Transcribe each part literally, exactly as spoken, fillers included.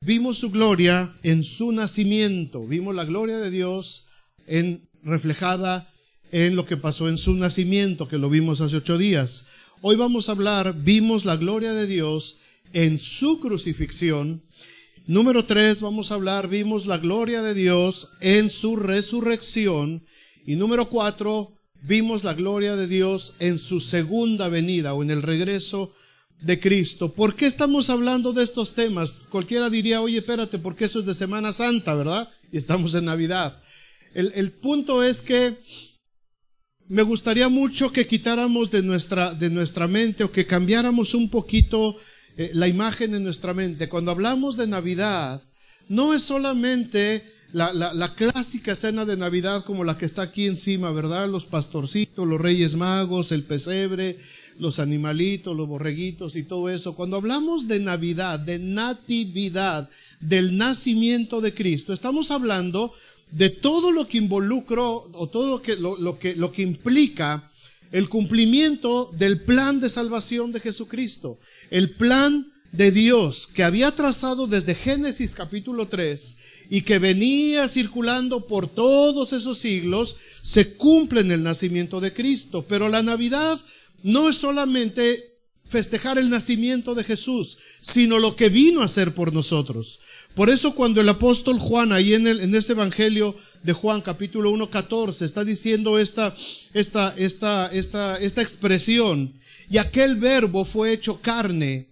vimos su gloria en su nacimiento. Vimos la gloria de Dios en, reflejada en lo que pasó en su nacimiento, que lo vimos hace ocho días. Hoy vamos a hablar, vimos la gloria de Dios en su crucifixión. Número tres, vamos a hablar, vimos la gloria de Dios en su resurrección. Y número cuatro, vimos la gloria de Dios en su segunda venida o en el regreso de Cristo. ¿Por qué estamos hablando de estos temas? Cualquiera diría, oye, espérate, porque eso es de Semana Santa, ¿verdad? Y estamos en Navidad. El, el punto es que me gustaría mucho que quitáramos de nuestra, de nuestra mente o que cambiáramos un poquito eh, la imagen en nuestra mente. Cuando hablamos de Navidad, no es solamente la, la, la clásica cena de Navidad como la que está aquí encima, ¿verdad? Los pastorcitos, los reyes magos, el pesebre, los animalitos, los borreguitos y todo eso. Cuando hablamos de Navidad, de natividad, del nacimiento de Cristo, estamos hablando de todo lo que involucró o todo lo que, lo, lo que, lo que implica el cumplimiento del plan de salvación de Jesucristo. El plan de Dios que había trazado desde Génesis capítulo tres y que venía circulando por todos esos siglos, se cumple en el nacimiento de Cristo. Pero la Navidad no es solamente festejar el nacimiento de Jesús, sino lo que vino a hacer por nosotros. Por eso cuando el apóstol Juan, ahí en, el, en ese evangelio de Juan, capítulo uno, catorce, está diciendo esta, esta, esta, esta, esta expresión, y aquel verbo fue hecho carne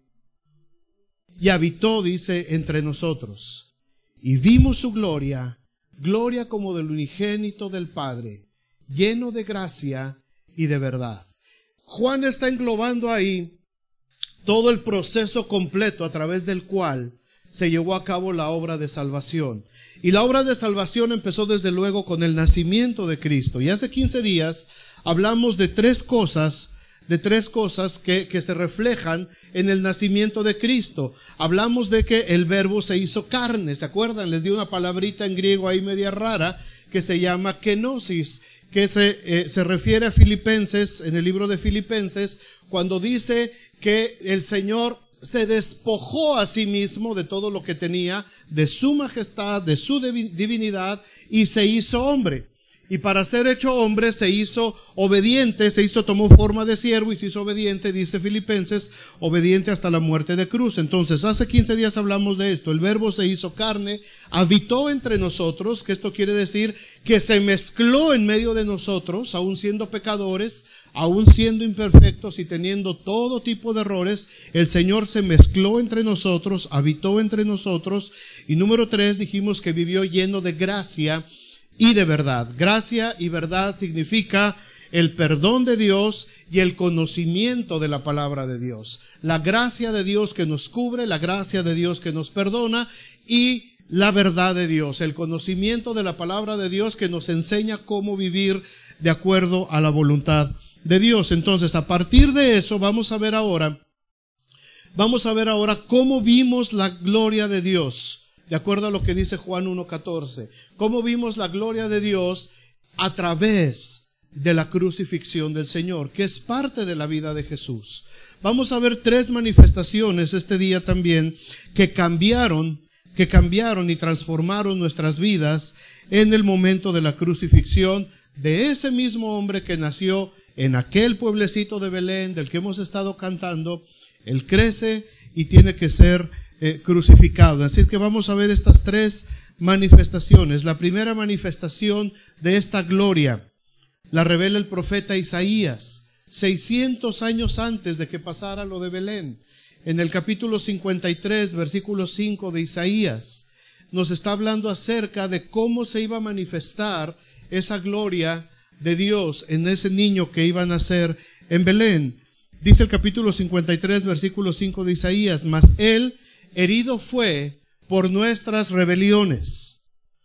y habitó, dice, entre nosotros. Y vimos su gloria, gloria como del unigénito del Padre, lleno de gracia y de verdad. Juan está englobando ahí todo el proceso completo a través del cual se llevó a cabo la obra de salvación. Y la obra de salvación empezó desde luego con el nacimiento de Cristo. Y hace quince días hablamos de tres cosas, de tres cosas que, que se reflejan en el nacimiento de Cristo. Hablamos de que el verbo se hizo carne, ¿se acuerdan? Les di una palabrita en griego ahí media rara que se llama kenosis, que se, eh, se refiere a Filipenses, en el libro de Filipenses, cuando dice que el Señor se despojó a sí mismo de todo lo que tenía, de su majestad, de su divinidad, y se hizo hombre. Y para ser hecho hombre se hizo obediente, se hizo, tomó forma de siervo y se hizo obediente, dice Filipenses, obediente hasta la muerte de cruz. Entonces, hace quince días hablamos de esto. El verbo se hizo carne, habitó entre nosotros, que esto quiere decir que se mezcló en medio de nosotros, aún siendo pecadores, aún siendo imperfectos y teniendo todo tipo de errores. El Señor se mezcló entre nosotros, habitó entre nosotros. Y número tres, dijimos que vivió lleno de gracia y de verdad. Gracia y verdad significa el perdón de Dios y el conocimiento de la palabra de Dios. La gracia de Dios que nos cubre, la gracia de Dios que nos perdona y la verdad de Dios, el conocimiento de la palabra de Dios que nos enseña cómo vivir de acuerdo a la voluntad de Dios. Entonces, a partir de eso, vamos a ver ahora, vamos a ver ahora cómo vimos la gloria de Dios. De acuerdo a lo que dice Juan uno catorce. Cómo vimos la gloria de Dios a través de la crucifixión del Señor, que es parte de la vida de Jesús. Vamos a ver tres manifestaciones este día también que cambiaron, que cambiaron y transformaron nuestras vidas en el momento de la crucifixión de ese mismo hombre que nació en aquel pueblecito de Belén del que hemos estado cantando. Él crece y tiene que ser Eh, crucificado. Así que vamos a ver estas tres manifestaciones. La primera manifestación de esta gloria la revela el profeta Isaías, seiscientos años antes de que pasara lo de Belén. En el capítulo cincuenta y tres, versículo cinco de Isaías, nos está hablando acerca de cómo se iba a manifestar esa gloria de Dios en ese niño que iba a nacer en Belén. Dice el capítulo cincuenta y tres, versículo cinco de Isaías, mas él herido fue por nuestras rebeliones,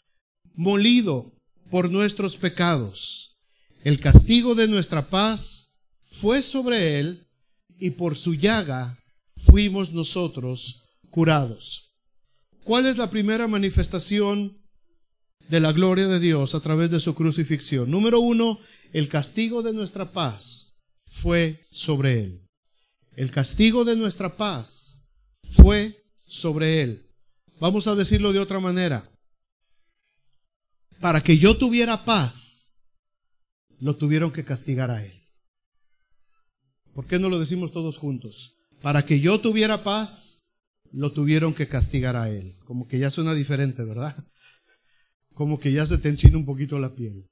molido por nuestros pecados. El castigo de nuestra paz fue sobre él, y por su llaga fuimos nosotros curados. ¿Cuál es la primera manifestación de la gloria de Dios a través de su crucifixión? Número uno, el castigo de nuestra paz fue sobre él. El castigo de nuestra paz fue sobre él. Vamos a decirlo de otra manera. Para que yo tuviera paz, lo tuvieron que castigar a él. ¿Por qué no lo decimos todos juntos? Para que yo tuviera paz, lo tuvieron que castigar a él. Como que ya suena diferente, ¿verdad? Como que ya se te enchina un poquito la piel.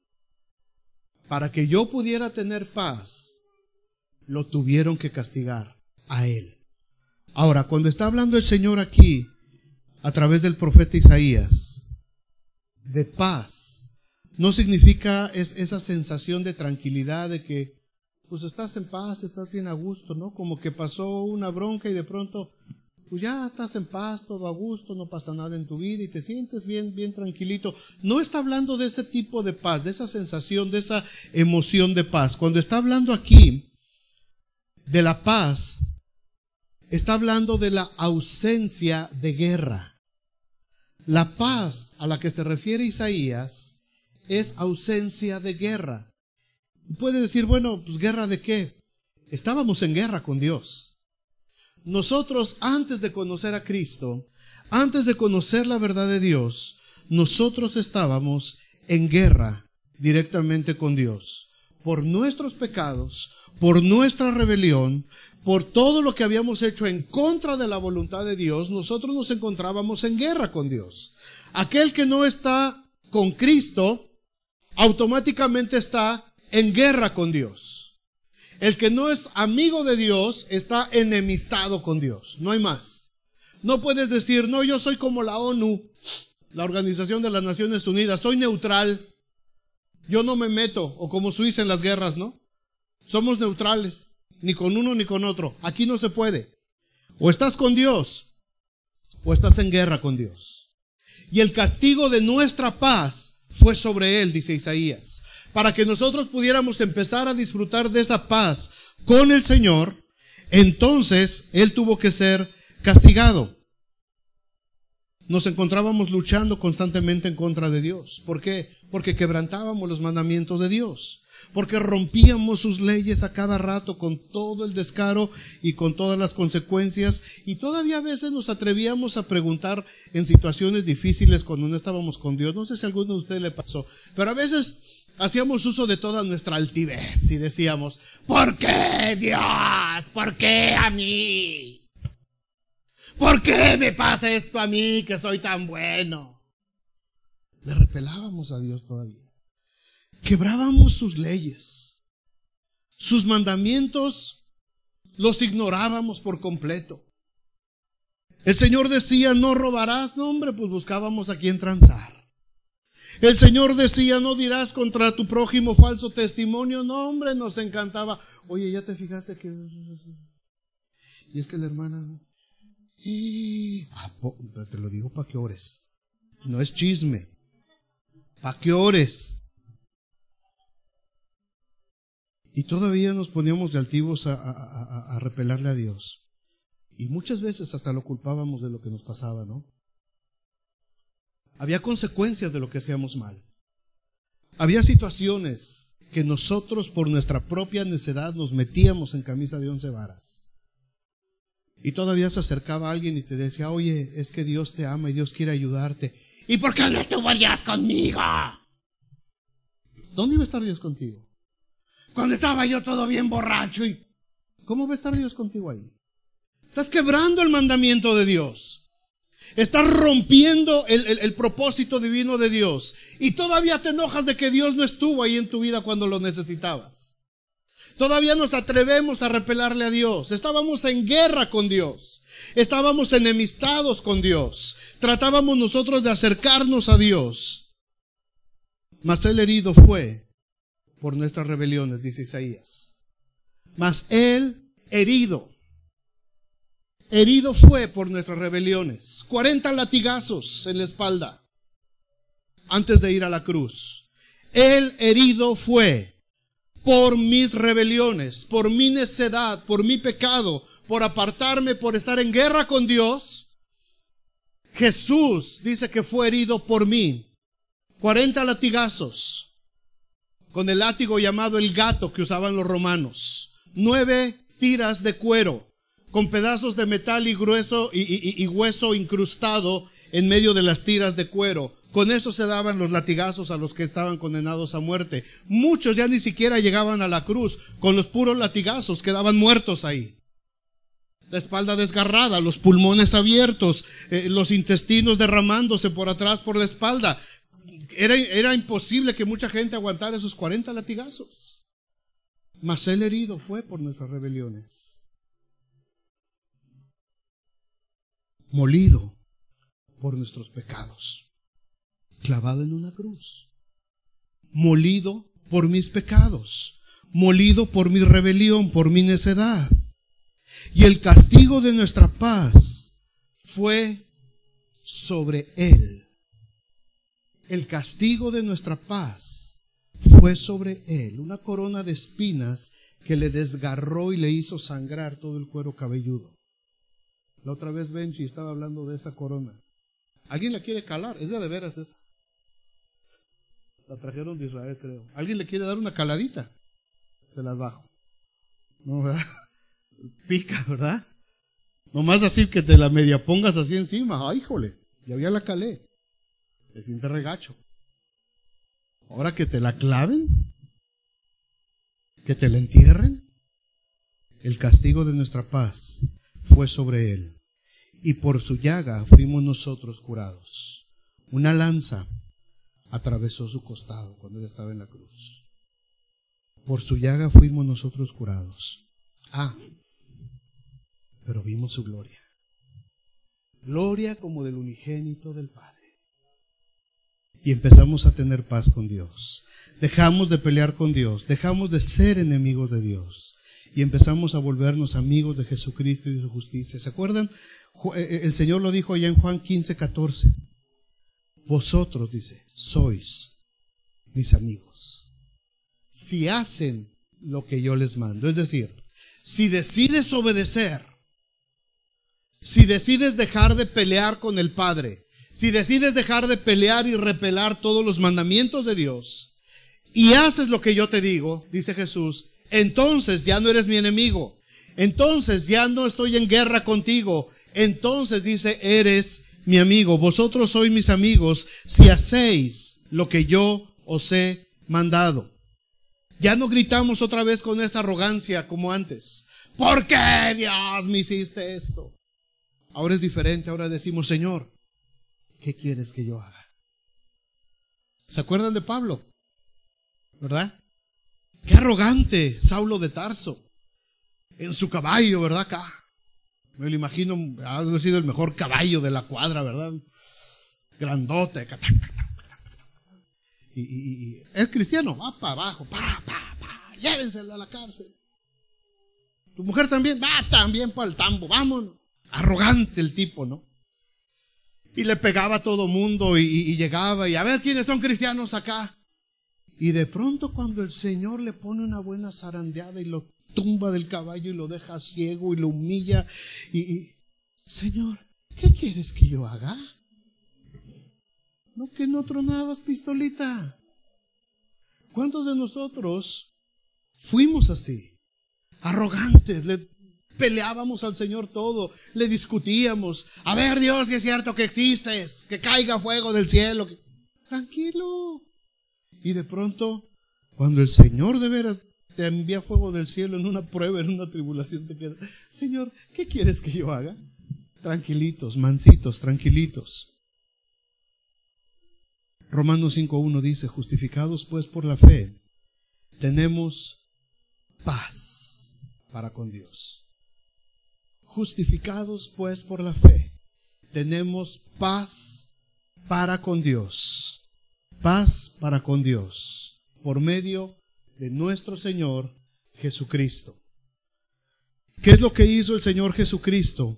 Para que yo pudiera tener paz, lo tuvieron que castigar a él. Ahora, cuando está hablando el Señor aquí, a través del profeta Isaías, de paz, no significa es esa sensación de tranquilidad de que pues estás en paz, estás bien a gusto, ¿no? Como que pasó una bronca y de pronto pues ya estás en paz, todo a gusto, no pasa nada en tu vida y te sientes bien, bien tranquilito. No está hablando de ese tipo de paz, de esa sensación, de esa emoción de paz. Cuando está hablando aquí de la paz, está hablando de la ausencia de guerra. La paz a la que se refiere Isaías es ausencia de guerra. Puede decir, bueno, pues ¿guerra de qué? Estábamos en guerra con Dios. Nosotros, antes de conocer a Cristo, antes de conocer la verdad de Dios, nosotros estábamos en guerra directamente con Dios. Por nuestros pecados, por nuestra rebelión, por todo lo que habíamos hecho en contra de la voluntad de Dios, nosotros nos encontrábamos en guerra con Dios. Aquel que no está con Cristo, automáticamente está en guerra con Dios. El que no es amigo de Dios está enemistado con Dios. No hay más. No puedes decir, no, yo soy como la ONU, la Organización de las Naciones Unidas, soy neutral, yo no me meto, o como Suiza en las guerras, ¿no? Somos neutrales, ni con uno ni con otro. Aquí no se puede. O estás con Dios, o estás en guerra con Dios. Y el castigo de nuestra paz fue sobre él, dice Isaías. Para que nosotros pudiéramos empezar a disfrutar de esa paz con el Señor, entonces él tuvo que ser castigado. Nos encontrábamos luchando constantemente en contra de Dios. ¿Por qué? Porque quebrantábamos los mandamientos de Dios. Porque rompíamos sus leyes a cada rato con todo el descaro y con todas las consecuencias. Y todavía a veces nos atrevíamos a preguntar en situaciones difíciles cuando no estábamos con Dios. No sé si a alguno de ustedes le pasó, pero a veces hacíamos uso de toda nuestra altivez y decíamos, ¿por qué Dios? ¿Por qué a mí? ¿Por qué me pasa esto a mí que soy tan bueno? Le repelábamos a Dios todavía. Quebrábamos sus leyes. Sus mandamientos los ignorábamos por completo. El Señor decía, no robarás, no hombre, pues buscábamos a quien transar. El Señor decía, no dirás contra tu prójimo falso testimonio, no hombre, nos encantaba. Oye, ¿ya te fijaste que? Y es que la hermana, y... ah, te lo digo para que ores. No es chisme. Para que ores. Y todavía nos poníamos de altivos a, a, a, a repelarle a Dios. Y muchas veces hasta lo culpábamos de lo que nos pasaba, ¿no? Había consecuencias de lo que hacíamos mal. Había situaciones que nosotros por nuestra propia necedad nos metíamos en camisa de once varas. Y todavía se acercaba alguien y te decía, oye, es que Dios te ama y Dios quiere ayudarte. ¿Y por qué no estuvo Dios conmigo? ¿Dónde iba a estar Dios contigo? Cuando estaba yo todo bien borracho. ¿Y cómo va a estar Dios contigo ahí? Estás quebrando el mandamiento de Dios. Estás rompiendo el, el, el propósito divino de Dios. Y todavía te enojas de que Dios no estuvo ahí en tu vida cuando lo necesitabas. Todavía nos atrevemos a repelarle a Dios. Estábamos en guerra con Dios. Estábamos enemistados con Dios. Tratábamos nosotros de acercarnos a Dios. Mas el herido fue por nuestras rebeliones, dice Isaías. Mas él herido. Herido fue por nuestras rebeliones. cuarenta latigazos en la espalda antes de ir a la cruz. Él herido fue por mis rebeliones, por mi necedad, por mi pecado, por apartarme, por estar en guerra con Dios. Jesús dice que fue herido por mí. cuarenta latigazos con el látigo llamado el gato que usaban los romanos. Nueve tiras de cuero con pedazos de metal y grueso y, y, y hueso incrustado en medio de las tiras de cuero. Con eso se daban los latigazos a los que estaban condenados a muerte. Muchos ya ni siquiera llegaban a la cruz. Con los puros latigazos quedaban muertos ahí. La espalda desgarrada, los pulmones abiertos, eh, los intestinos derramándose por atrás por la espalda. Era, era imposible que mucha gente aguantara esos cuarenta latigazos. Mas el herido fue por nuestras rebeliones, molido por nuestros pecados, clavado en una cruz, molido por mis pecados, molido por mi rebelión, por mi necedad. Y el castigo de nuestra paz fue sobre él. El castigo de nuestra paz fue sobre él. Una corona de espinas que le desgarró y le hizo sangrar todo el cuero cabelludo. La otra vez Benji estaba hablando de esa corona. ¿Alguien la quiere calar? Es de, de veras esa. La trajeron de Israel, creo. ¿Alguien le quiere dar una caladita? Se las bajo. No, ¿verdad? Pica, ¿verdad? Nomás así que te la media pongas así encima. ¡Ay, híjole! Ya ya la calé. Se siente regacho. Ahora que te la claven, que te la entierren, el castigo de nuestra paz fue sobre él. Y por su llaga fuimos nosotros curados. Una lanza atravesó su costado cuando él estaba en la cruz. Por su llaga fuimos nosotros curados. Ah, pero vimos su gloria. Gloria como del unigénito del Padre. Y empezamos a tener paz con Dios. Dejamos de pelear con Dios. Dejamos de ser enemigos de Dios. Y empezamos a volvernos amigos de Jesucristo y de su justicia. ¿Se acuerdan? El Señor lo dijo allá en Juan quince, catorce. Vosotros, dice, sois mis amigos si hacen lo que yo les mando. Es decir, si decides obedecer, si decides dejar de pelear con el Padre, si decides dejar de pelear y repelar todos los mandamientos de Dios, y haces lo que yo te digo, dice Jesús, entonces ya no eres mi enemigo. Entonces ya no estoy en guerra contigo. Entonces dice, eres mi amigo. Vosotros sois mis amigos si hacéis lo que yo os he mandado. Ya no gritamos otra vez con esa arrogancia como antes. ¿Por qué, Dios, me hiciste esto? Ahora es diferente. Ahora decimos, Señor, ¿qué quieres que yo haga? ¿Se acuerdan de Pablo? ¿Verdad? Qué arrogante Saulo de Tarso. En su caballo, ¿verdad? Acá. Me lo imagino, ha sido el mejor caballo de la cuadra, ¿verdad? Grandote. Y, y, y es cristiano, va para abajo, pa, pa, pa, llévenselo a la cárcel. Tu mujer también, va también para el tambo, vámonos. Arrogante el tipo, ¿no? Y le pegaba a todo mundo y, y, y llegaba y a ver quiénes son cristianos acá. Y de pronto cuando el Señor le pone una buena zarandeada y lo tumba del caballo y lo deja ciego y lo humilla y, y Señor, ¿qué quieres que yo haga? No, que no tronabas pistolita. ¿Cuántos de nosotros fuimos así? Arrogantes, le peleábamos al Señor todo, le discutíamos. A ver, Dios, si es cierto que existes, que caiga fuego del cielo. Que... Tranquilo. Y de pronto, cuando el Señor de veras te envía fuego del cielo en una prueba, en una tribulación, te queda, Señor, ¿qué quieres que yo haga? Tranquilitos, mansitos, tranquilitos. Romanos cinco uno dice, justificados pues por la fe, tenemos paz para con Dios. Justificados pues por la fe, tenemos paz para con Dios. Paz para con Dios, por medio de nuestro Señor Jesucristo. ¿Qué es lo que hizo el Señor Jesucristo?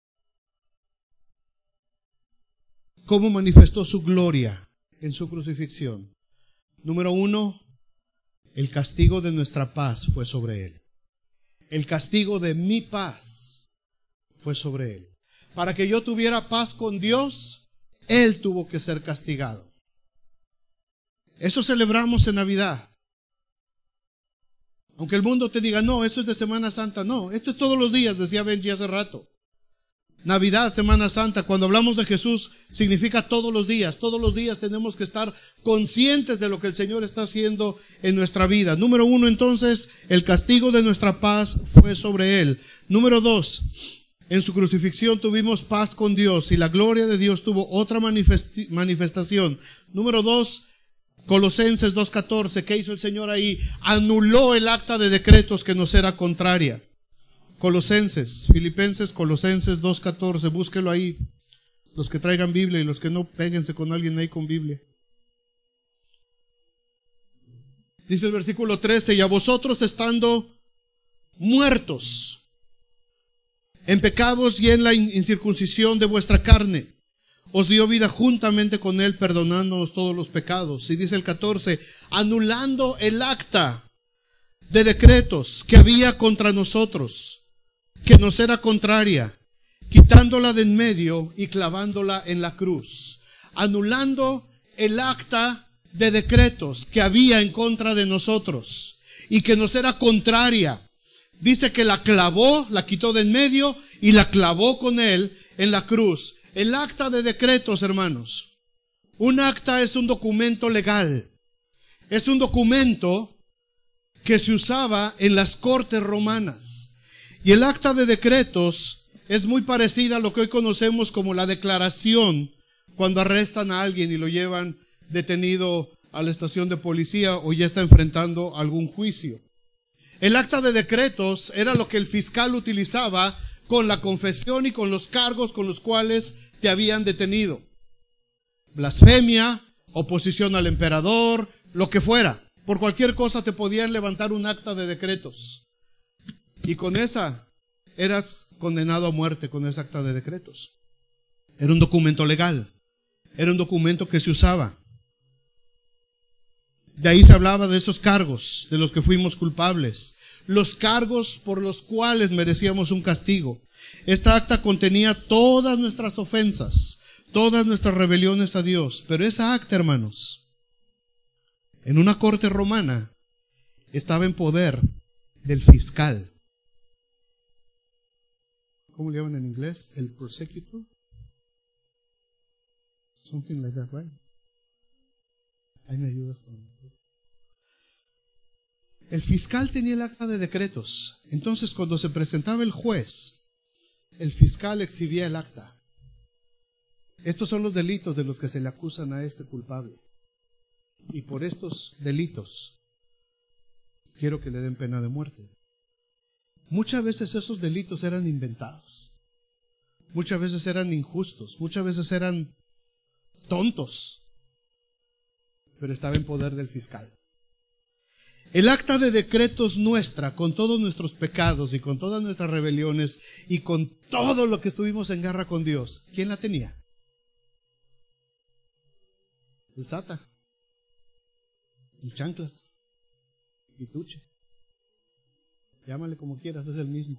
¿Cómo manifestó su gloria en su crucifixión? Número uno, el castigo de nuestra paz fue sobre él. El castigo de mi paz fue sobre él. Para que yo tuviera paz con Dios, él tuvo que ser castigado. Eso celebramos en Navidad. Aunque el mundo te diga, no, eso es de Semana Santa. No, esto es todos los días, decía Benji hace rato. Navidad, Semana Santa, cuando hablamos de Jesús, significa todos los días. Todos los días tenemos que estar conscientes de lo que el Señor está haciendo en nuestra vida. Número uno, entonces, el castigo de nuestra paz fue sobre Él. Número dos, en su crucifixión tuvimos paz con Dios y la gloria de Dios tuvo otra manifesti- manifestación. Número dos, Colosenses dos catorce, ¿qué hizo el Señor ahí? Anuló el acta de decretos que nos era contraria. Colosenses, Filipenses, Colosenses dos catorce, búsquelo ahí. Los que traigan Biblia y los que no, péguense con alguien ahí con Biblia. Dice el versículo trece, y a vosotros estando muertos en pecados y en la incircuncisión de vuestra carne, os dio vida juntamente con Él, perdonándonos todos los pecados. Y dice el catorce, anulando el acta de decretos que había contra nosotros, que nos era contraria, quitándola de en medio y clavándola en la cruz. Anulando el acta de decretos que había en contra de nosotros y que nos era contraria. Dice que la clavó, la quitó de en medio y la clavó con Él en la cruz. El acta de decretos, hermanos. Un acta es un documento legal. Es un documento que se usaba en las cortes romanas. Y el acta de decretos es muy parecida a lo que hoy conocemos como la declaración cuando arrestan a alguien y lo llevan detenido a la estación de policía o ya está enfrentando algún juicio. El acta de decretos era lo que el fiscal utilizaba con la confesión y con los cargos con los cuales te habían detenido. Blasfemia, oposición al emperador, lo que fuera. Por cualquier cosa te podían levantar un acta de decretos. Y con esa eras condenado a muerte, con esa acta de decretos. Era un documento legal. Era un documento que se usaba. De ahí se hablaba de esos cargos, de los que fuimos culpables. Los cargos por los cuales merecíamos un castigo. Esta acta contenía todas nuestras ofensas, todas nuestras rebeliones a Dios. Pero esa acta, hermanos, en una corte romana, estaba en poder del fiscal. ¿Cómo le llaman en inglés? El prosecutor. Something like that, right? Ahí me ayudas con... El fiscal tenía el acta de decretos. Entonces, cuando se presentaba el juez, el fiscal exhibía el acta. Estos son los delitos de los que se le acusan a este culpable. Y por estos delitos, quiero que le den pena de muerte. Muchas veces esos delitos eran inventados. Muchas veces eran injustos. Muchas veces eran tontos. Pero estaba en poder del fiscal. El acta de decretos nuestra, con todos nuestros pecados y con todas nuestras rebeliones y con todo lo que estuvimos en guerra con Dios, ¿quién la tenía? El Sata, el Chanclas, el Tuche. Llámale como quieras, es el mismo.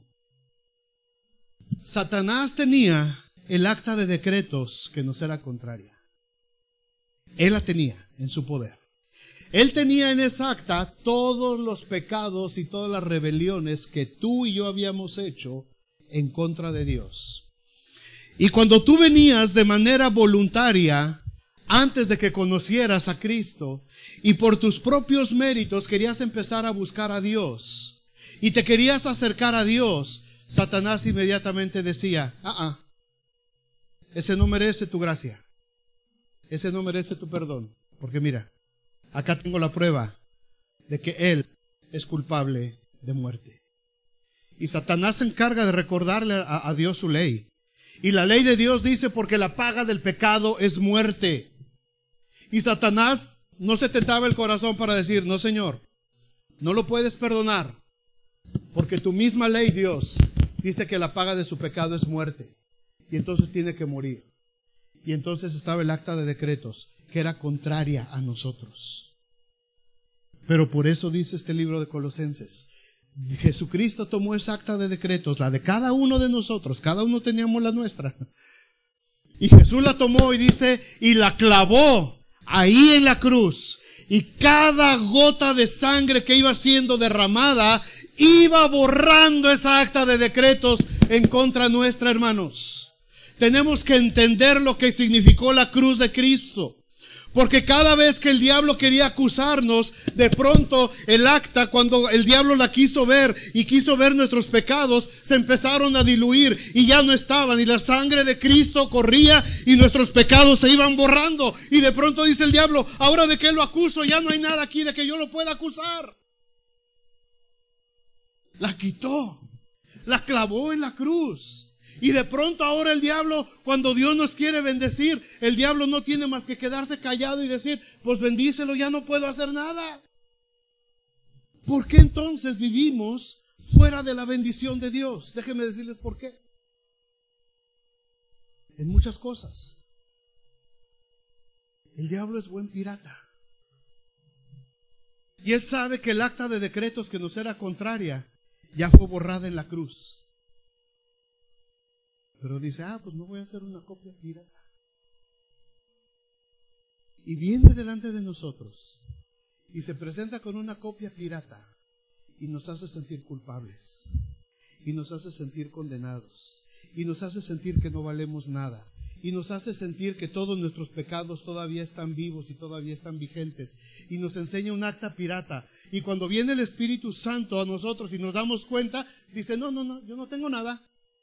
Satanás tenía el acta de decretos que nos era contraria. Él la tenía en su poder. Él tenía en esa acta todos los pecados y todas las rebeliones que tú y yo habíamos hecho en contra de Dios. Y cuando tú venías de manera voluntaria, antes de que conocieras a Cristo, y por tus propios méritos querías empezar a buscar a Dios, y te querías acercar a Dios, Satanás inmediatamente decía, ah, ah, ese no merece tu gracia, ese no merece tu perdón, porque mira, acá tengo la prueba de que él es culpable de muerte. Y Satanás se encarga de recordarle a, a Dios su ley. Y la ley de Dios dice, porque la paga del pecado es muerte. Y Satanás no se tentaba el corazón para decir, no, Señor, no lo puedes perdonar, porque tu misma ley, Dios, dice que la paga de su pecado es muerte. Y entonces tiene que morir. Y entonces estaba el acta de decretos, que era contraria a nosotros. Pero por eso dice este libro de Colosenses, Jesucristo tomó esa acta de decretos, la de cada uno de nosotros, cada uno teníamos la nuestra. Y Jesús la tomó y dice, y la clavó ahí en la cruz. Y cada gota de sangre que iba siendo derramada, iba borrando esa acta de decretos en contra nuestra, hermanos. Tenemos que entender lo que significó la cruz de Cristo. Porque cada vez que el diablo quería acusarnos, de pronto el acta, cuando el diablo la quiso ver y quiso ver nuestros pecados, se empezaron a diluir y ya no estaban. Y la sangre de Cristo corría y nuestros pecados se iban borrando. Y de pronto dice el diablo, ahora de qué lo acuso, ya no hay nada aquí de que yo lo pueda acusar. La quitó, la clavó en la cruz. Y de pronto ahora el diablo, cuando Dios nos quiere bendecir, el diablo no tiene más que quedarse callado y decir, pues bendícelo, ya no puedo hacer nada. ¿Por qué entonces vivimos fuera de la bendición de Dios? Déjenme decirles por qué. En muchas cosas. El diablo es buen pirata. Y él sabe que el acta de decretos que nos era contraria ya fue borrada en la cruz. Pero dice, ah, pues no voy a hacer una copia pirata. Y viene delante de nosotros y se presenta con una copia pirata y nos hace sentir culpables y nos hace sentir condenados y nos hace sentir que no valemos nada y nos hace sentir que todos nuestros pecados todavía están vivos y todavía están vigentes y nos enseña un acta pirata. Y cuando viene el Espíritu Santo a nosotros y nos damos cuenta, dice, no, no, no, yo no tengo nada.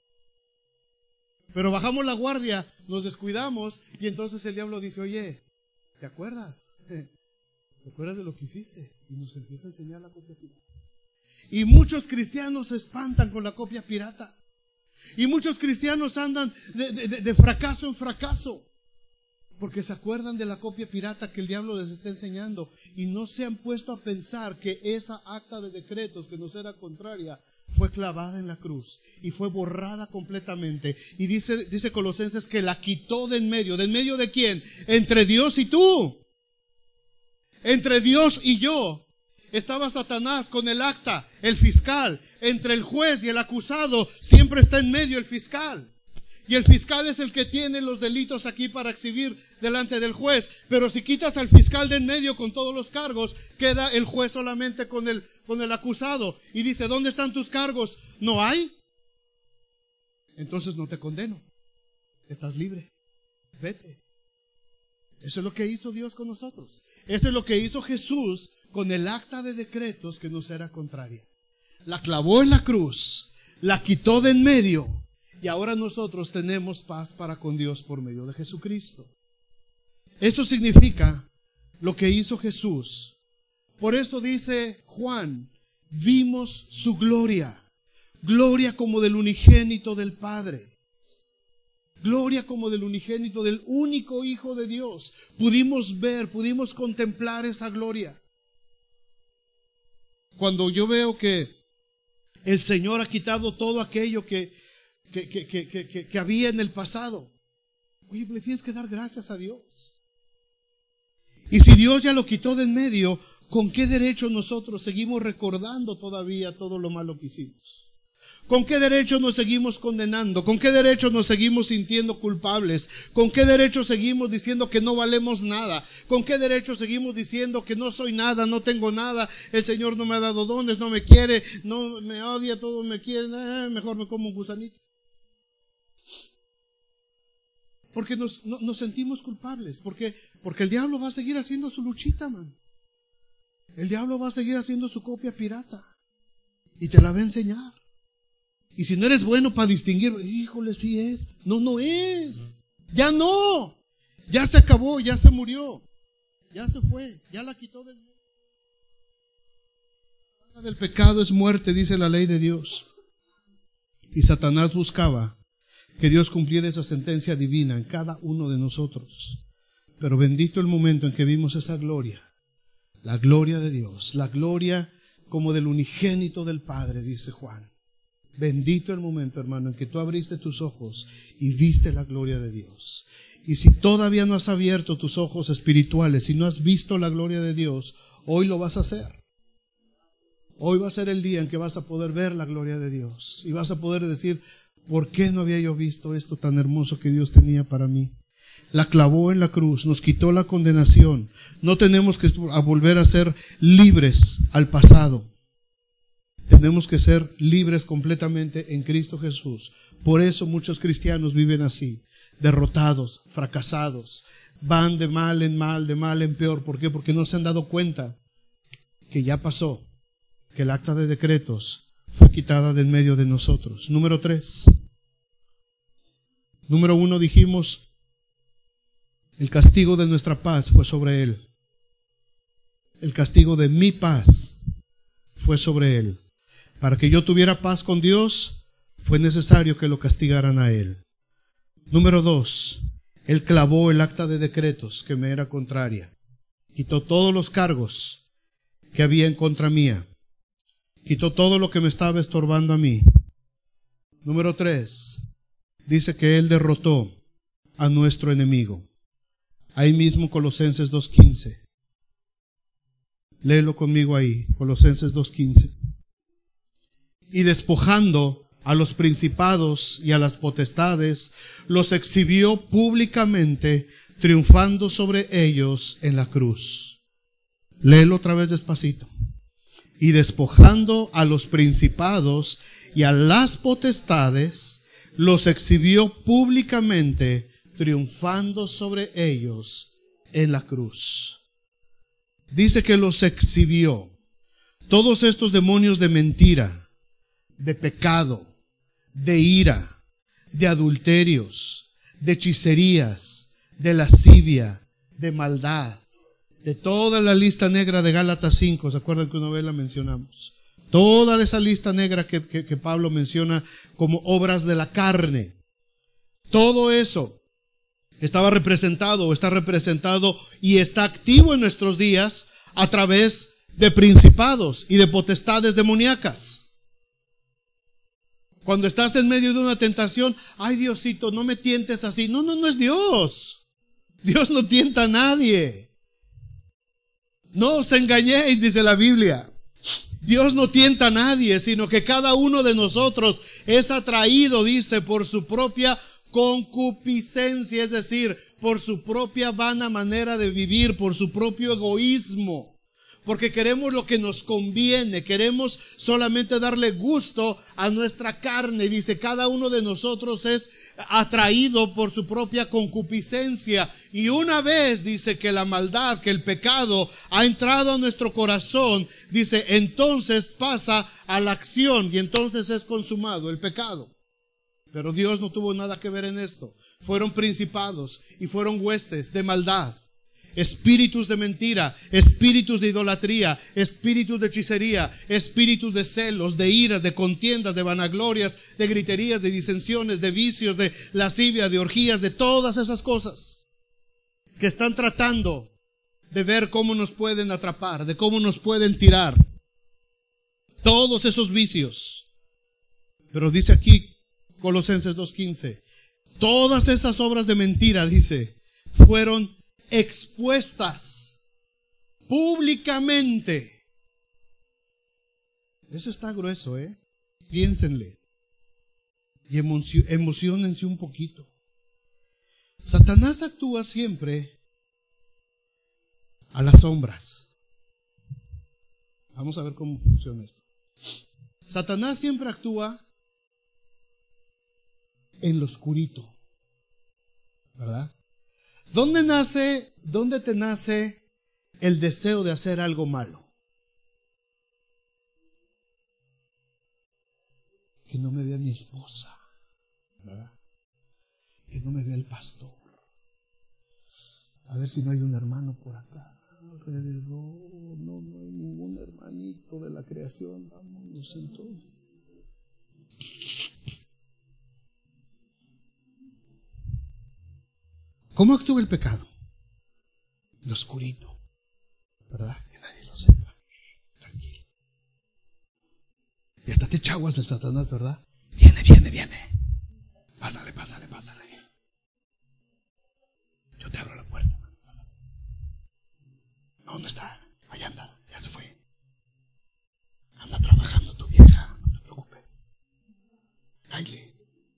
Pero bajamos la guardia, nos descuidamos y entonces el diablo dice, oye, ¿te acuerdas? ¿Te acuerdas de lo que hiciste? Y nos empieza a enseñar la copia pirata. Y muchos cristianos se espantan con la copia pirata. Y muchos cristianos andan de, de, de fracaso en fracaso. Porque se acuerdan de la copia pirata que el diablo les está enseñando. Y no se han puesto a pensar que esa acta de decretos que nos era contraria fue clavada en la cruz y fue borrada completamente. Y dice, dice Colosenses que la quitó de en medio. ¿De en medio de quién? Entre Dios y tú. Entre Dios y yo. Estaba Satanás con el acta, el fiscal. Entre el juez y el acusado siempre está en medio el fiscal. Y el fiscal es el que tiene los delitos aquí para exhibir delante del juez. Pero si quitas al fiscal de en medio con todos los cargos, queda el juez solamente con el, con el acusado. Y dice, ¿dónde están tus cargos? ¿No hay? Entonces no te condeno. Estás libre. Vete. Eso es lo que hizo Dios con nosotros. Eso es lo que hizo Jesús con el acta de decretos que nos era contraria. La clavó en la cruz, la quitó de en medio. Y ahora nosotros tenemos paz para con Dios por medio de Jesucristo. Eso significa lo que hizo Jesús. Por eso dice Juan, vimos su gloria. Gloria como del unigénito del Padre. Gloria como del unigénito del único Hijo de Dios. Pudimos ver, pudimos contemplar esa gloria. Cuando yo veo que el Señor ha quitado todo aquello que Que, que, que, que, que había en el pasado. Oye, le tienes que dar gracias a Dios. Y si Dios ya lo quitó de en medio, ¿con qué derecho nosotros seguimos recordando todavía todo lo malo que hicimos? ¿Con qué derecho nos seguimos condenando? ¿Con qué derecho nos seguimos sintiendo culpables? ¿Con qué derecho seguimos diciendo que no valemos nada? ¿Con qué derecho seguimos diciendo que no soy nada, no tengo nada, el Señor no me ha dado dones, no me quiere, no me odia, todo me quiere, eh, mejor me como un gusanito? Porque nos, no, nos sentimos culpables. Porque, porque el diablo va a seguir haciendo su luchita, man. El diablo va a seguir haciendo su copia pirata. Y te la va a enseñar. Y si no eres bueno para distinguir, híjole, sí es. No, no es. Ya no. Ya se acabó, ya se murió. Ya se fue. Ya la quitó del medio. La paga del pecado es muerte, dice la ley de Dios. Y Satanás buscaba que Dios cumpliera esa sentencia divina en cada uno de nosotros. Pero bendito el momento en que vimos esa gloria, la gloria de Dios, la gloria como del unigénito del Padre, dice Juan. Bendito el momento, hermano, en que tú abriste tus ojos y viste la gloria de Dios. Y si todavía no has abierto tus ojos espirituales, si no has visto la gloria de Dios, hoy lo vas a hacer. Hoy va a ser el día en que vas a poder ver la gloria de Dios y vas a poder decir, ¿por qué no había yo visto esto tan hermoso que Dios tenía para mí? La clavó en la cruz, nos quitó la condenación. No tenemos que volver a ser libres al pasado. Tenemos que ser libres completamente en Cristo Jesús. Por eso muchos cristianos viven así, derrotados, fracasados. Van de mal en mal, de mal en peor. ¿Por qué? Porque no se han dado cuenta que ya pasó, que el acta de decretos fue quitada de en medio de nosotros. Número tres. Número uno, dijimos, el castigo de nuestra paz fue sobre Él. El castigo de mi paz fue sobre Él. Para que yo tuviera paz con Dios, fue necesario que lo castigaran a Él. Número dos, Él clavó el acta de decretos que me era contraria. Quitó todos los cargos que había en contra mía. Quitó todo lo que me estaba estorbando a mí. Número tres, dice que Él derrotó a nuestro enemigo. Ahí mismo Colosenses dos quince. Léelo conmigo ahí, Colosenses dos quince. Y despojando a los principados y a las potestades, los exhibió públicamente, triunfando sobre ellos en la cruz. Léelo otra vez despacito. Y despojando a los principados y a las potestades, los exhibió públicamente, triunfando sobre ellos en la cruz. Dice que los exhibió. Todos estos demonios de mentira, de pecado, de ira, de adulterios, de hechicerías, de lascivia, de maldad, de toda la lista negra de Gálatas cinco, ¿se acuerdan que una vez la mencionamos? Toda esa lista negra que, que, que Pablo menciona como obras de la carne. Todo eso estaba representado o está representado y está activo en nuestros días a través de principados y de potestades demoníacas. Cuando estás en medio de una tentación, ay Diosito, no me tientes así. No, no, no es Dios. Dios no tienta a nadie. No os engañéis, dice la Biblia. Dios no tienta a nadie, sino que cada uno de nosotros es atraído, dice, por su propia concupiscencia, es decir, por su propia vana manera de vivir, por su propio egoísmo. Porque queremos lo que nos conviene, queremos solamente darle gusto a nuestra carne. Dice, cada uno de nosotros es atraído por su propia concupiscencia. Y una vez dice que la maldad, que el pecado ha entrado a nuestro corazón, dice, entonces pasa a la acción y entonces es consumado el pecado. Pero Dios no tuvo nada que ver en esto. Fueron principados y fueron huestes de maldad. Espíritus de mentira, espíritus de idolatría, espíritus de hechicería, espíritus de celos, de iras, de contiendas, de vanaglorias, de griterías, de disensiones, de vicios, de lascivia, de orgías, de todas esas cosas que están tratando de ver cómo nos pueden atrapar, de cómo nos pueden tirar. Todos esos vicios. Pero dice aquí Colosenses dos quince, todas esas obras de mentira, dice, fueron expuestas públicamente. Eso está grueso, ¿eh? Piénsenle y emocio- emociónense un poquito. Satanás actúa siempre a las sombras. Vamos a ver cómo funciona esto. Satanás siempre actúa en lo oscurito, ¿verdad? ¿Dónde nace, dónde te nace el deseo de hacer algo malo? Que no me vea mi esposa, ¿verdad? Que no me vea el pastor. A ver si no hay un hermano por acá alrededor. No, no hay ningún hermanito de la creación. Vámonos entonces. ¿Cómo actúa el pecado? Lo oscurito, ¿verdad? Que nadie lo sepa. Tranquilo. Y hasta te chaguas del Satanás, ¿verdad? Viene, viene, viene. Pásale, pásale, pásale. Yo te abro la puerta. Pásale. ¿Dónde está? Allá anda, ya se fue. Anda trabajando tu vieja, no te preocupes. Cáile.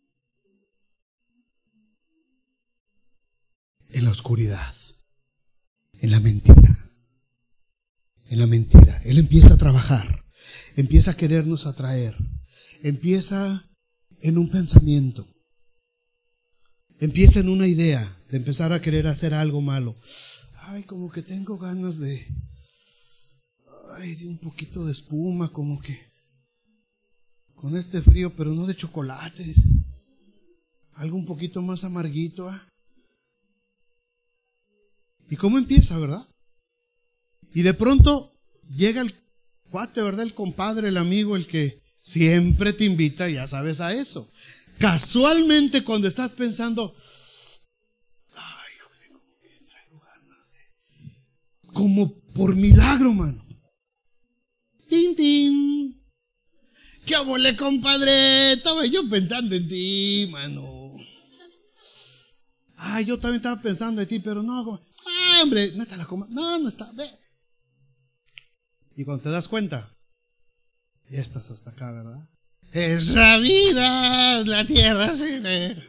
En la oscuridad, en la mentira, en la mentira. Él empieza a trabajar. empieza a querernos atraer. Empieza en un pensamiento. Empieza en una idea de empezar a querer hacer algo malo. Ay, como que tengo ganas de, ay, de un poquito de espuma, como que con este frío, pero no de chocolate. Algo un poquito más amarguito. ¿eh? ¿Y cómo empieza, verdad? Y de pronto llega el cuate, ¿verdad? El compadre, el amigo, el que siempre te invita, ya sabes, a eso. Casualmente cuando estás pensando, ay, joder, como que traigo ganas de... Como por milagro, mano. Tin, tin. ¿Qué abole, compadre? Estaba yo pensando en ti, mano. Ay, yo también estaba pensando en ti, pero no, ay, hombre, no está la coma. No, no está, ve. Y cuando te das cuenta, ya estás hasta acá, ¿verdad? Es la vida, la tierra sin leer.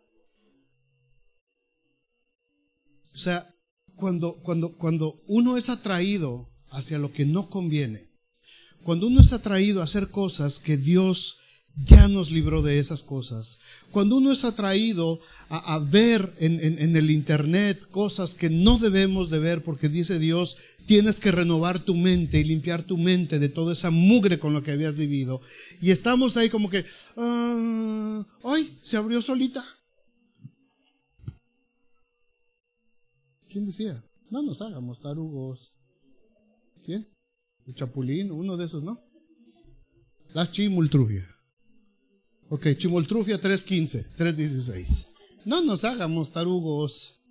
O sea, cuando, cuando, cuando uno es atraído hacia lo que no conviene, cuando uno es atraído a hacer cosas que Dios ya nos libró de esas cosas, cuando uno es atraído a, a ver en, en, en el internet cosas que no debemos de ver, porque dice Dios, tienes que renovar tu mente y limpiar tu mente de toda esa mugre con la que habías vivido, y estamos ahí como que uh, ¡ay! Se abrió solita. ¿Quién decía? No nos hagamos tarugos. ¿Quién? El Chapulín, uno de esos, ¿no? La Chimoltrufia. Ok, Chimoltrufia tres quince, tres dieciséis. No nos hagamos tarugos.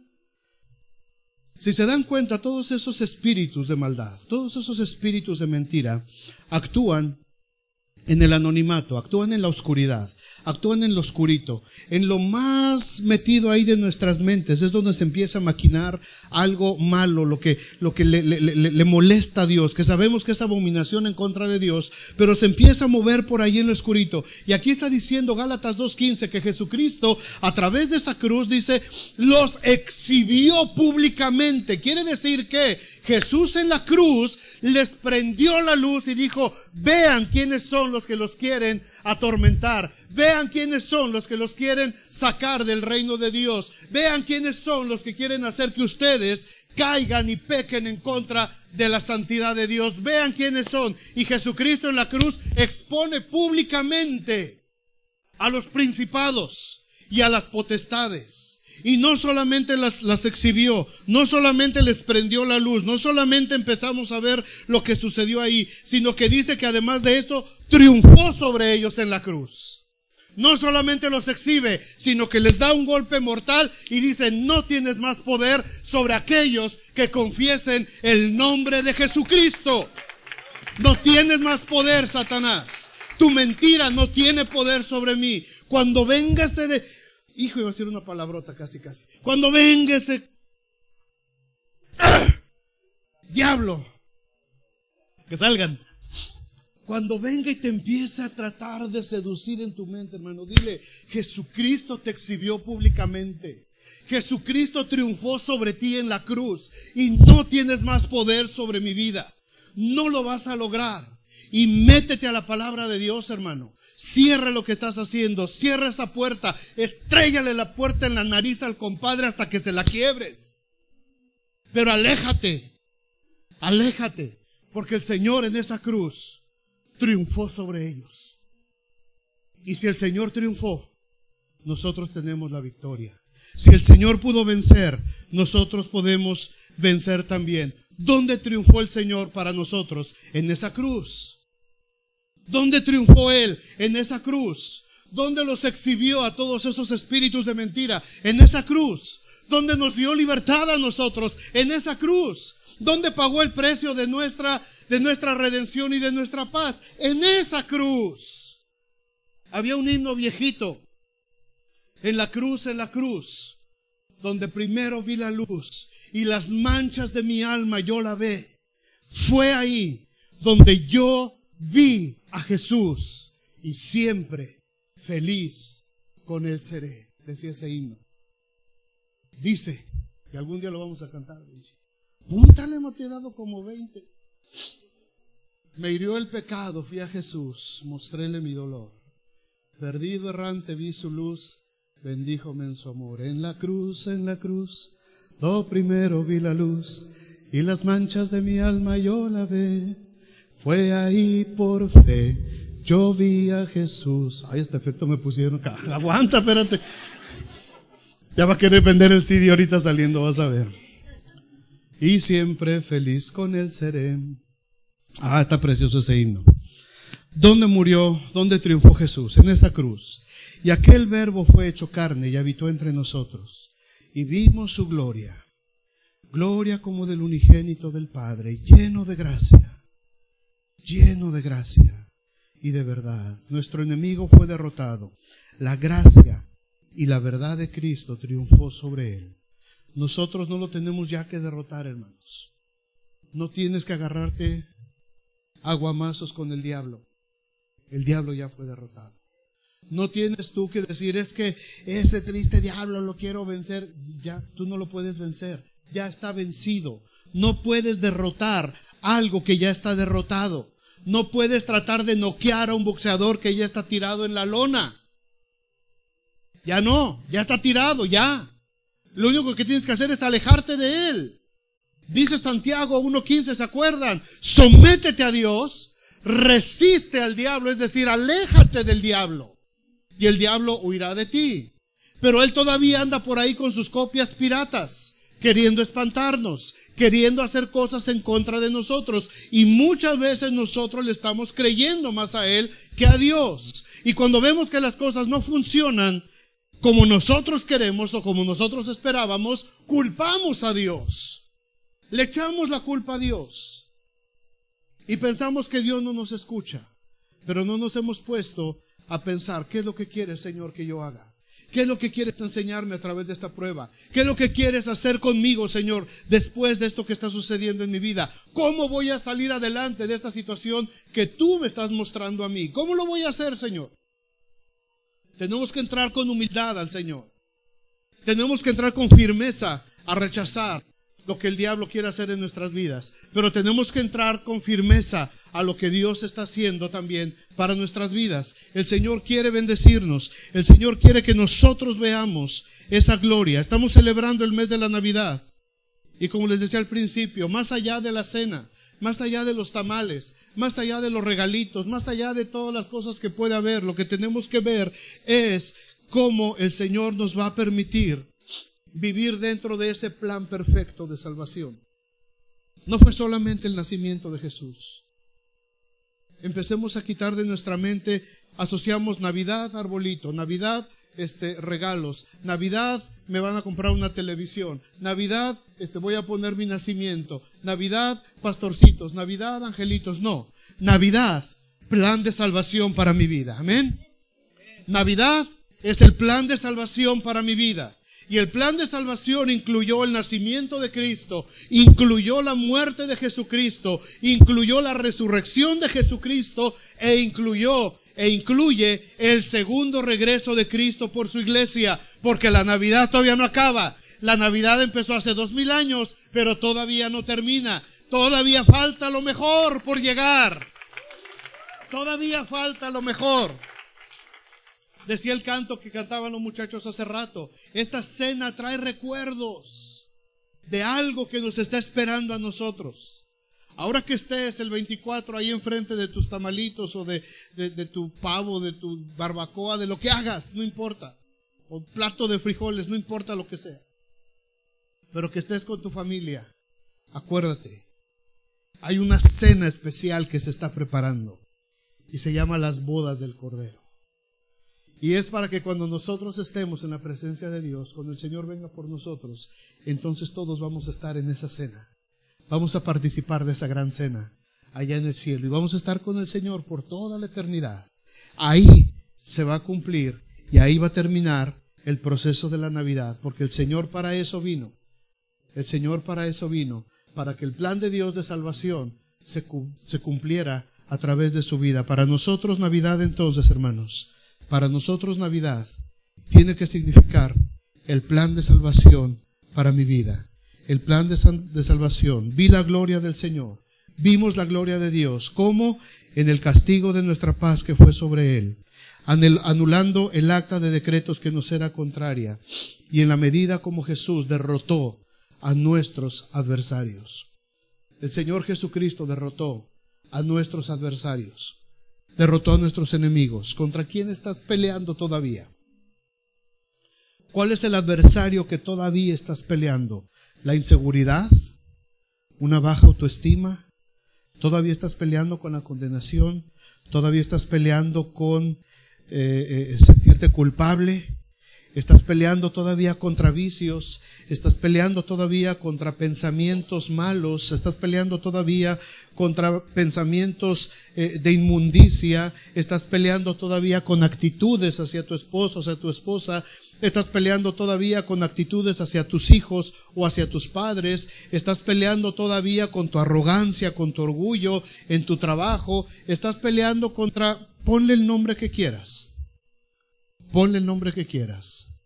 Si se dan cuenta, todos esos espíritus de maldad, todos esos espíritus de mentira, actúan en el anonimato, actúan en la oscuridad, actúan en lo oscurito, en lo más metido ahí de nuestras mentes, es donde se empieza a maquinar algo malo, lo que, lo que le, le, le, le molesta a Dios, que sabemos que es abominación en contra de Dios, pero se empieza a mover por ahí en lo oscurito. Y aquí está diciendo Gálatas dos quince que Jesucristo a través de esa cruz, dice, los exhibió públicamente. Quiere decir que Jesús en la cruz les prendió la luz y dijo, vean quiénes son los que los quieren atormentar, vean quiénes son los que los quieren sacar del reino de Dios, vean quiénes son los que quieren hacer que ustedes caigan y pequen en contra de la santidad de Dios, vean quiénes son. Y Jesucristo en la cruz expone públicamente a los principados y a las potestades. Y no solamente las, las exhibió, no solamente les prendió la luz, no solamente empezamos a ver lo que sucedió ahí, sino que dice que además de eso, triunfó sobre ellos en la cruz. No solamente los exhibe, sino que les da un golpe mortal y dice, no tienes más poder sobre aquellos que confiesen el nombre de Jesucristo. No tienes más poder, Satanás. Tu mentira no tiene poder sobre mí. Cuando venga ese de... Hijo, iba a decir una palabrota casi casi. Cuando venga ese ¡ah! diablo, que salgan. Cuando venga y te empiece a tratar de seducir en tu mente, hermano, dile, Jesucristo te exhibió públicamente. Jesucristo triunfó sobre ti en la cruz y no tienes más poder sobre mi vida. No lo vas a lograr. Y métete a la palabra de Dios, hermano. Cierra lo que estás haciendo, cierra esa puerta, estréllale la puerta en la nariz al compadre hasta que se la quiebres. Pero aléjate, aléjate, porque el Señor en esa cruz triunfó sobre ellos. Y si el Señor triunfó, nosotros tenemos la victoria. Si el Señor pudo vencer, nosotros podemos vencer también. ¿Dónde triunfó el Señor para nosotros? En esa cruz. ¿Dónde triunfó Él? En esa cruz. ¿Dónde los exhibió a todos esos espíritus de mentira? En esa cruz. ¿Dónde nos dio libertad a nosotros? En esa cruz. ¿Dónde pagó el precio de nuestra, de nuestra redención y de nuestra paz? En esa cruz. Había un himno viejito. En la cruz, en la cruz, donde primero vi la luz y las manchas de mi alma yo la ve. Fue ahí donde yo vi a Jesús y siempre feliz con Él seré. Decía ese himno. Dice, que algún día lo vamos a cantar. Púntale, me te he dado como veinte. Me hirió el pecado, fui a Jesús, mostréle mi dolor. Perdido errante vi su luz, bendíjome en su amor. En la cruz, en la cruz, do primero vi la luz, y las manchas de mi alma yo lavé. Fue ahí por fe, yo vi a Jesús. Ay, este efecto me pusieron acá. Aguanta, espérate. Ya va a querer vender el C D ahorita saliendo, vas a ver. Y siempre feliz con él seré. Ah, está precioso ese himno. ¿Dónde murió? ¿Dónde triunfó Jesús? En esa cruz. Y aquel verbo fue hecho carne y habitó entre nosotros. Y vimos su gloria. Gloria como del unigénito del Padre, lleno de gracia. Lleno de gracia y de verdad. Nuestro enemigo fue derrotado. La gracia y la verdad de Cristo triunfó sobre él. Nosotros no lo tenemos ya que derrotar, hermanos. No tienes que agarrarte aguamazos con el diablo. El diablo ya fue derrotado. No tienes tú que decir, es que ese triste diablo lo quiero vencer. Ya, tú no lo puedes vencer. Ya está vencido. No puedes derrotar algo que ya está derrotado. No puedes tratar de noquear a un boxeador que ya está tirado en la lona. Ya no, ya está tirado, ya. Lo único que tienes que hacer es alejarte de él. Dice Santiago uno quince, ¿se acuerdan? Sométete a Dios, resiste al diablo, es decir, aléjate del diablo. Y el diablo huirá de ti. Pero él todavía anda por ahí con sus copias piratas, queriendo espantarnos, queriendo hacer cosas en contra de nosotros. Y muchas veces nosotros le estamos creyendo más a él que a Dios. Y cuando vemos que las cosas no funcionan como nosotros queremos o como nosotros esperábamos, culpamos a Dios. Le echamos la culpa a Dios. Y pensamos que Dios no nos escucha. Pero no nos hemos puesto a pensar, ¿qué es lo que quiere el Señor que yo haga? ¿Qué es lo que quieres enseñarme a través de esta prueba? ¿Qué es lo que quieres hacer conmigo, Señor, después de esto que está sucediendo en mi vida? ¿Cómo voy a salir adelante de esta situación que tú me estás mostrando a mí? ¿Cómo lo voy a hacer, Señor? Tenemos que entrar con humildad al Señor. Tenemos que entrar con firmeza a rechazar lo que el diablo quiere hacer en nuestras vidas. Pero tenemos que entrar con firmeza a lo que Dios está haciendo también para nuestras vidas. El Señor quiere bendecirnos. El Señor quiere que nosotros veamos esa gloria. Estamos celebrando el mes de la Navidad. Y como les decía al principio, más allá de la cena, más allá de los tamales, más allá de los regalitos, más allá de todas las cosas que puede haber, lo que tenemos que ver es cómo el Señor nos va a permitir vivir dentro de ese plan perfecto de salvación. No fue solamente el nacimiento de Jesús. Empecemos a quitar de nuestra mente, asociamos Navidad, arbolito, Navidad, este, regalos, Navidad, me van a comprar una televisión, Navidad, este, voy a poner mi nacimiento, Navidad, pastorcitos, Navidad, angelitos. No, Navidad, plan de salvación para mi vida. Amén. Navidad es el plan de salvación para mi vida. Y el plan de salvación incluyó el nacimiento de Cristo, incluyó la muerte de Jesucristo, incluyó la resurrección de Jesucristo e incluyó e incluye el segundo regreso de Cristo por su iglesia, porque la Navidad todavía no acaba. La Navidad empezó hace dos mil años, pero todavía no termina. Todavía falta lo mejor por llegar. Todavía falta lo mejor. Decía el canto que cantaban los muchachos hace rato, esta cena trae recuerdos de algo que nos está esperando a nosotros. Ahora que estés el veinticuatro ahí enfrente de tus tamalitos o de, de, de tu pavo, de tu barbacoa, de lo que hagas, no importa. O plato de frijoles, no importa lo que sea. Pero que estés con tu familia, acuérdate, hay una cena especial que se está preparando y se llama las bodas del Cordero. Y es para que cuando nosotros estemos en la presencia de Dios, cuando el Señor venga por nosotros, entonces todos vamos a estar en esa cena. Vamos a participar de esa gran cena allá en el cielo y vamos a estar con el Señor por toda la eternidad. Ahí se va a cumplir y ahí va a terminar el proceso de la Navidad, porque el Señor para eso vino. El Señor para eso vino, para que el plan de Dios de salvación se, se cumpliera a través de su vida. Para nosotros Navidad entonces, hermanos, para nosotros Navidad tiene que significar el plan de salvación para mi vida. El plan de, sal- de salvación. Vi la gloria del Señor. vimos la gloria de Dios, como en el castigo de nuestra paz que fue sobre él, anulando el acta de decretos que nos era contraria, y en la medida como Jesús derrotó a nuestros adversarios. El Señor Jesucristo derrotó a nuestros adversarios, derrotó a nuestros enemigos. ¿Contra quién estás peleando todavía? ¿Cuál es el adversario que todavía estás peleando? ¿La inseguridad? ¿Una baja autoestima? ¿Todavía estás peleando con la condenación? ¿Todavía estás peleando con eh, eh, sentirte culpable? ¿Estás peleando todavía contra vicios? ¿Estás peleando todavía contra pensamientos malos? ¿Estás peleando todavía contra pensamientos eh, de inmundicia? ¿Estás peleando todavía con actitudes hacia tu esposo, hacia tu esposa? ¿Estás peleando todavía con actitudes hacia tus hijos o hacia tus padres? ¿Estás peleando todavía con tu arrogancia, con tu orgullo en tu trabajo? ¿Estás peleando contra... Ponle el nombre que quieras. Ponle el nombre que quieras.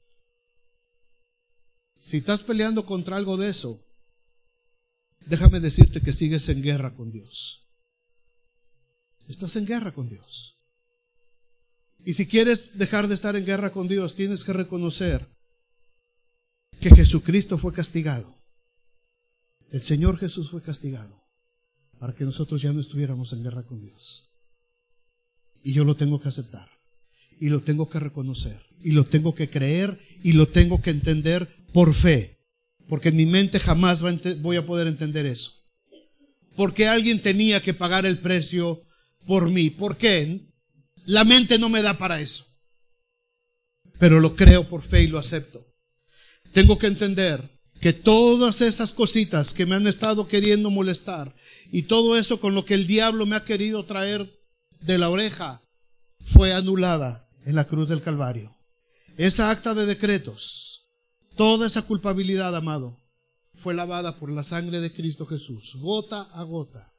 Si estás peleando contra algo de eso, déjame decirte que sigues en guerra con Dios. Estás en guerra con Dios. Y si quieres dejar de estar en guerra con Dios, tienes que reconocer que Jesucristo fue castigado. El Señor Jesús fue castigado para que nosotros ya no estuviéramos en guerra con Dios. Y yo lo tengo que aceptar. Y lo tengo que reconocer, y lo tengo que creer, y lo tengo que entender por fe, porque en mi mente jamás voy a poder entender eso. ¿Por qué alguien tenía que pagar el precio por mí? ¿Por qué? La mente no me da para eso, pero lo creo por fe y lo acepto. Tengo que entender que todas esas cositas que me han estado queriendo molestar, y todo eso con lo que el diablo me ha querido traer de la oreja, fue anulada en la cruz del Calvario. Esa acta de decretos, toda esa culpabilidad, amado, fue lavada por la sangre de Cristo Jesús, gota a gota.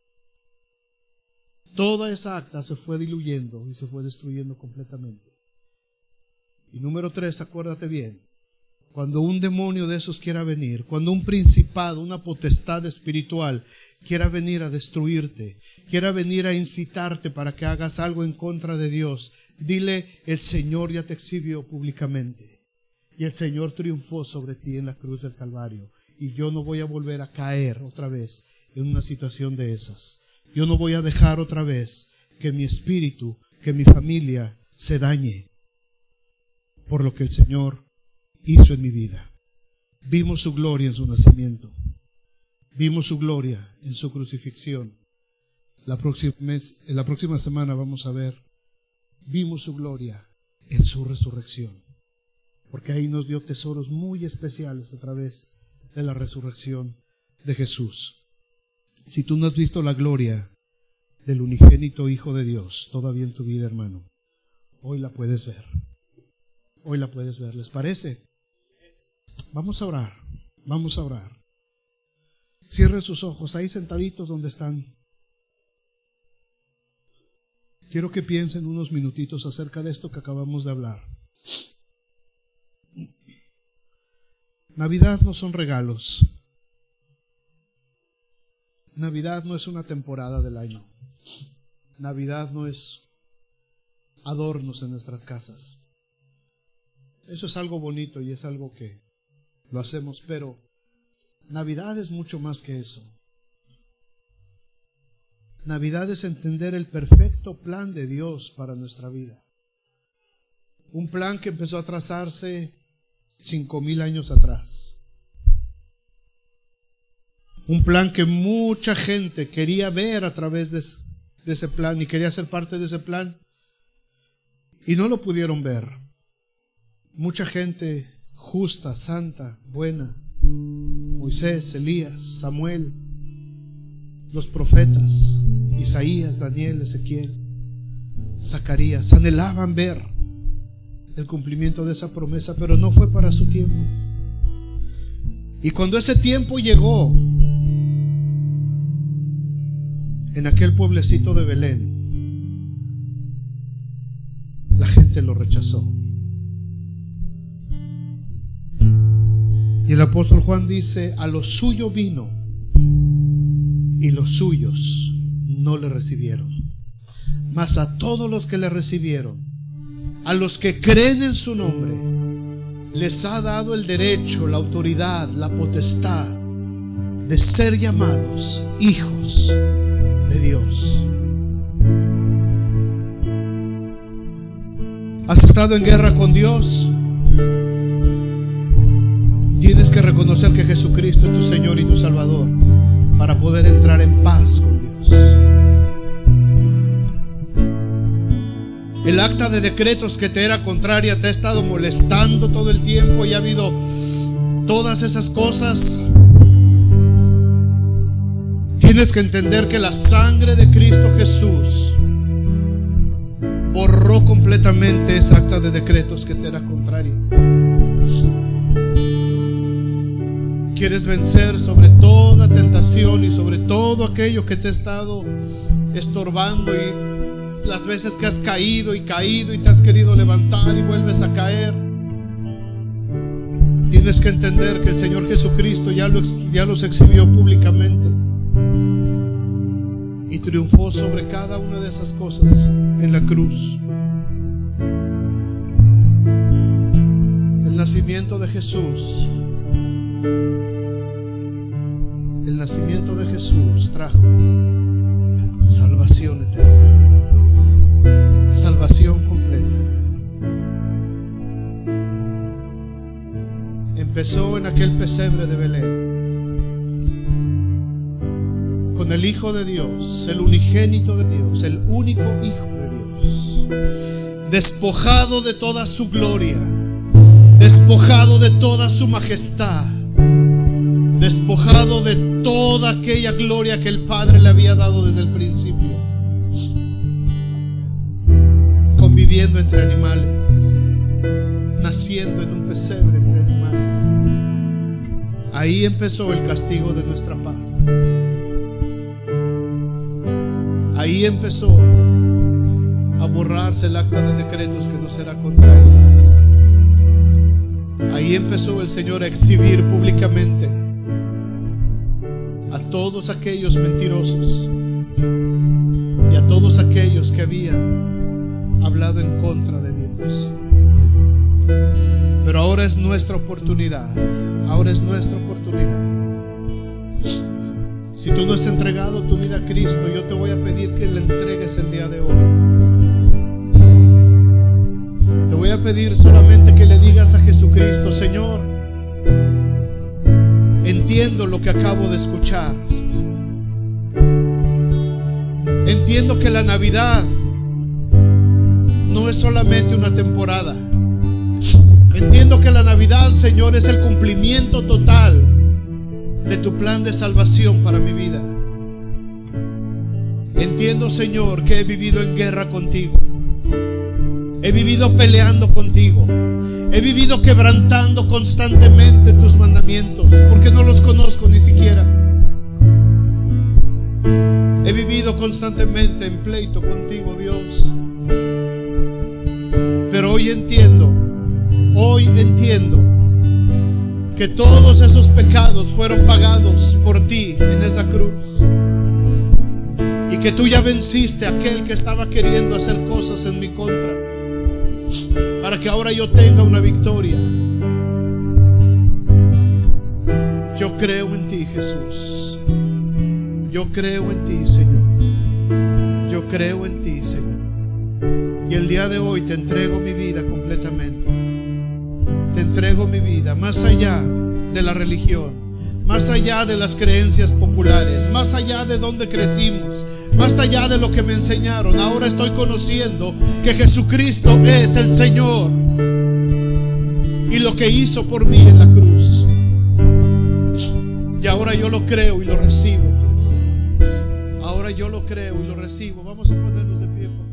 Toda esa acta se fue diluyendo y se fue destruyendo completamente. Y número tres, acuérdate bien, cuando un demonio de esos quiera venir, cuando un principado, una potestad espiritual quiera venir a destruirte, quiera venir a incitarte para que hagas algo en contra de Dios, dile: el Señor ya te exhibió públicamente y el Señor triunfó sobre ti en la cruz del Calvario, y yo no voy a volver a caer otra vez en una situación de esas. Yo no voy a dejar otra vez que mi espíritu, que mi familia se dañe por lo que el Señor hizo en mi vida. Vimos su gloria en su nacimiento. Vimos su gloria en su crucifixión. La próxima, mes, la próxima semana vamos a ver, vimos su gloria en su resurrección. Porque ahí nos dio tesoros muy especiales a través de la resurrección de Jesús. Si tú no has visto la gloria del unigénito Hijo de Dios todavía en tu vida, hermano, hoy la puedes ver. Hoy la puedes ver. ¿Les parece? Vamos a orar. Vamos a orar. Cierren sus ojos ahí sentaditos donde están. Quiero que piensen unos minutitos acerca de esto que acabamos de hablar. Navidad no son regalos. Navidad no es una temporada del año. Navidad no es adornos en nuestras casas. Eso es algo bonito y es algo que lo hacemos, pero Navidad es mucho más que eso. Navidad es entender el perfecto plan de Dios para nuestra vida. Un plan que empezó a trazarse cinco mil años atrás. Un plan que mucha gente quería ver a través de, de ese plan y quería ser parte de ese plan y no lo pudieron ver. Mucha gente justa, santa, buena, Moisés, Elías, Samuel, los profetas, Isaías, Daniel, Ezequiel, Zacarías, anhelaban ver el cumplimiento de esa promesa, pero no fue para su tiempo. Y cuando ese tiempo llegó, en aquel pueblecito de Belén, la gente lo rechazó. Y el apóstol Juan dice: a lo suyo vino y los suyos no le recibieron. Mas a todos los que le recibieron, a los que creen en su nombre, les ha dado el derecho, la autoridad, la potestad de ser llamados hijos de Dios. ¿Has estado en guerra con Dios? Tienes que reconocer que Jesucristo es tu Señor y tu Salvador para poder entrar en paz con Dios. El acta de decretos que te era contraria te ha estado molestando todo el tiempo y ha habido todas esas cosas. Tienes que entender que la sangre de Cristo Jesús borró completamente esa acta de decretos que te era contraria. Quieres vencer sobre toda tentación y sobre todo aquello que te ha estado estorbando, y las veces que has caído y caído y te has querido levantar y vuelves a caer. Tienes que entender que el Señor Jesucristo ya, lo, ya los exhibió públicamente y triunfó sobre cada una de esas cosas en la cruz. El nacimiento de Jesús, el nacimiento de Jesús trajo salvación eterna, salvación completa. Empezó en aquel pesebre de Belén, con el Hijo de Dios, el unigénito de Dios, el único Hijo de Dios, despojado de toda su gloria, despojado de toda su majestad, despojado de toda aquella gloria que el Padre le había dado desde el principio, conviviendo entre animales, naciendo en un pesebre entre animales. Ahí empezó el castigo de nuestra paz. Ahí empezó a borrarse el acta de decretos que nos era contraria. Ahí empezó el Señor a exhibir públicamente a todos aquellos mentirosos y a todos aquellos que habían hablado en contra de Dios. Pero ahora es nuestra oportunidad, ahora es nuestra oportunidad. Si tú no has entregado tu vida a Cristo, yo te voy a pedir que le entregues el día de hoy. Te voy a pedir solamente que le digas a Jesucristo: Señor, entiendo lo que acabo de escuchar. Entiendo que la Navidad no es solamente una temporada. Entiendo que la Navidad, Señor, es el cumplimiento total de tu plan de salvación para mi vida. Entiendo, Señor, que he vivido en guerra contigo. He vivido peleando contigo. He vivido quebrantando constantemente tus mandamientos, porque no los conozco ni siquiera. He vivido constantemente en pleito contigo, Dios. Pero hoy entiendo, hoy entiendo que todos esos pecados fueron pagados por ti en esa cruz, y que tú ya venciste a aquel que estaba queriendo hacer cosas en mi contra, para que ahora yo tenga una victoria. Yo creo en ti, Jesús. Yo creo en ti, Señor. Yo creo en ti, Señor. Y el día de hoy te entrego mi vida completamente. Te entrego mi vida, más allá de la religión, más allá de las creencias populares, más allá de donde crecimos, más allá de lo que me enseñaron. Ahora estoy conociendo que Jesucristo es el Señor y lo que hizo por mí en la cruz. Y ahora yo lo creo y lo recibo. Ahora yo lo creo y lo recibo. Vamos a ponernos de pie, por favor.